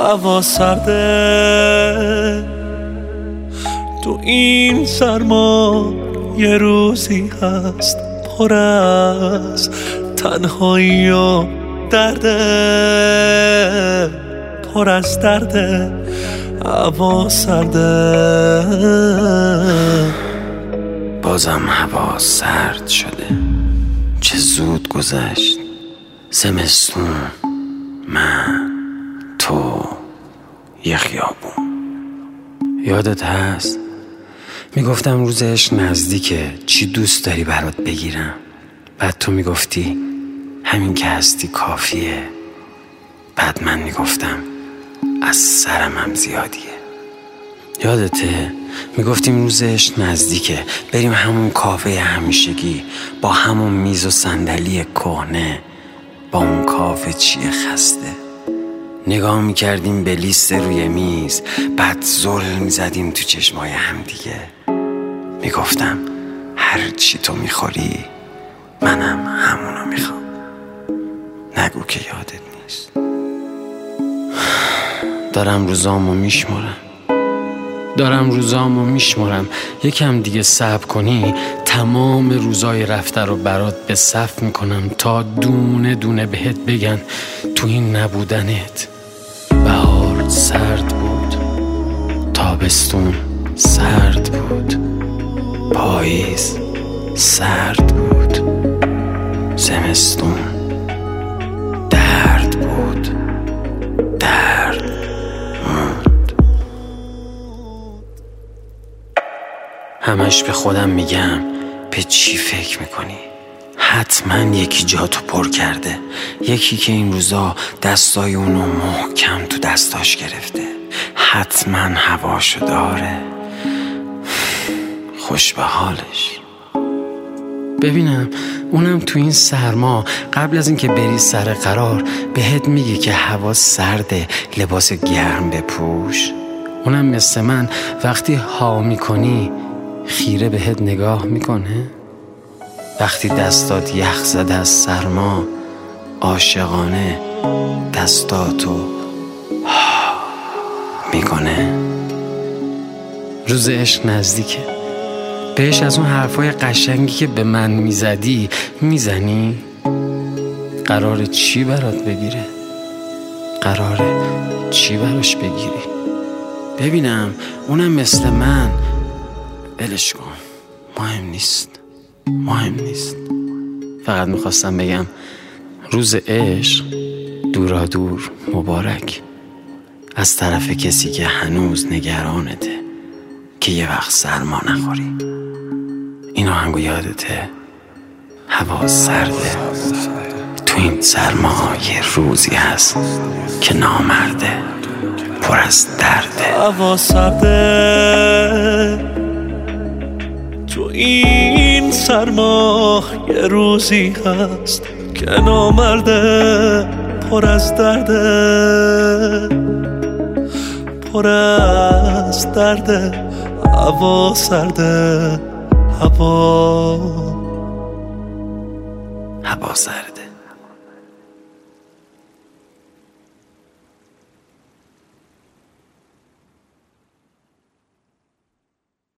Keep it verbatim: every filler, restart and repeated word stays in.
هوا سرده تو این سرما، یه روزی هست پر از تنهایی و درده، پر از درده. هوا سرده، بازم هوا سرد شده. چه زود گذشت زمستون، من تو یه خیابون. یادت هست میگفتم روز عشق نزدیکه، چی دوست داری برات بگیرم؟ بعد تو میگفتی همین که هستی کافیه. بعد من میگفتم از سرم هم زیادیه. یادته میگفتیم روز عشق نزدیکه، بریم همون کافه همیشگی با همون میز و صندلی کهنه، با اون کافه چیه خسته. نگاه میکردیم به لیست روی میز، بعد زل میزدیم تو چشمای هم دیگه. میگفتم هر چی تو میخوری منم همونو میخوام. نگو که یادت نیست. دارم روزامو میشمارم دارم روزامو میشمارم یکم دیگه صبر کنی تمام روزای رفته رو برات به صف میکنم تا دونه دونه بهت بگن تو این نبودنت. بهار سرد بود، تابستون سرد بود، پاییز سرد بود، زمستون درد بود، درد موند. همش به خودم میگم به چی فکر میکنی؟ حتما یکی جاتو پر کرده، یکی که این روزا دستای اونو محکم تو دستاش گرفته، حتما هواشو داره، خوش به حالش. ببینم اونم تو این سرما قبل از اینکه بری سر قرار بهت میگه که هوا سرده، لباس گرم بپوش. اونم مثل من وقتی ها میکنی خیره بهت نگاه میکنه. وقتی دستات یخ زده از سرما عاشقانه دستاتو میکنه. روز عشق نزدیکه، بهش از اون حرفای قشنگی که به من میزدی میزنی؟ قراره چی برات بگیره؟ قراره چی براش بگیری؟ ببینم اونم مثل من. ولش کن، مهم نیست مهم نیست فقط میخواستم بگم روز عشق دورا دور مبارک، از طرف کسی که هنوز نگرانته که یه وقت سرما نخوری. این آهنگو یادته؟ هوا سرده، تو این سرما یه روزی هست که نامرده، پر از درده. هوا سرده، تو این سرما یه روزی هست که نامرده، پر از درده، پر از درده. هوا سرده، هوا هوا سرده.